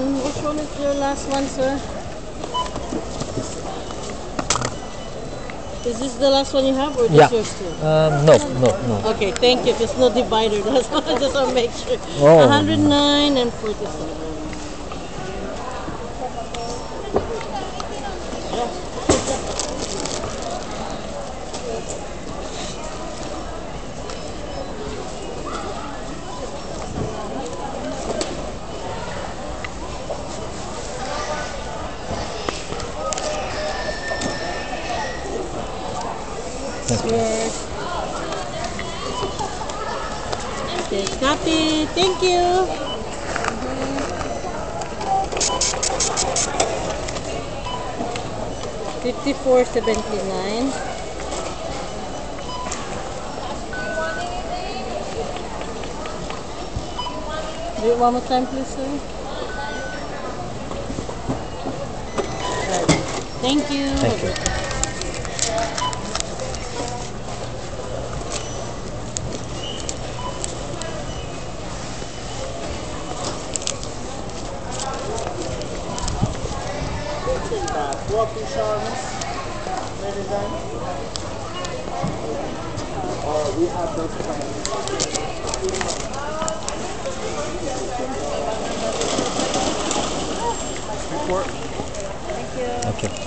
Which one is your last one, sir? Is this the last one you have, or Yeah. just yours too? No. Okay, thank you. There's no divider. That's why I just want to make sure. Oh. 109 and 47. Yours. Okay, copy. Thank you. 54.79. Do it one more time, please, sir. Right. Thank you. Thank you. What insurance? Medicine? Or we have those Thank you.